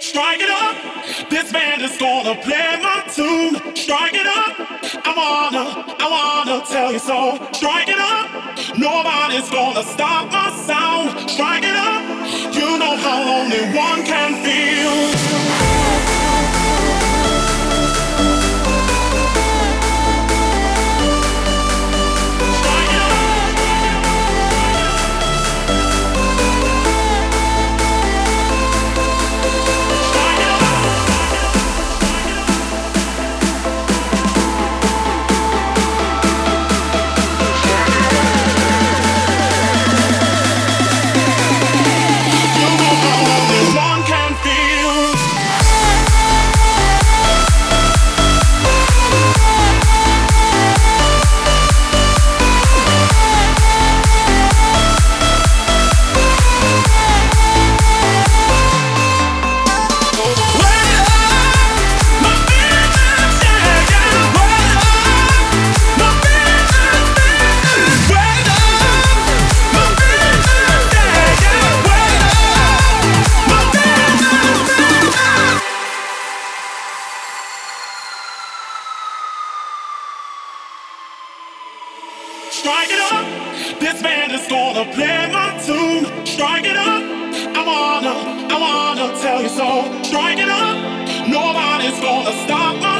Strike it up. This band is gonna play my tune. Strike it up. I wanna tell you so. Strike it up. Nobody's gonna stop my sound. Strike it up. You know how only one can feel. Strike it up. This band is gonna play my tune. Strike it up. I wanna tell you so. Strike it up. Nobody's gonna stop my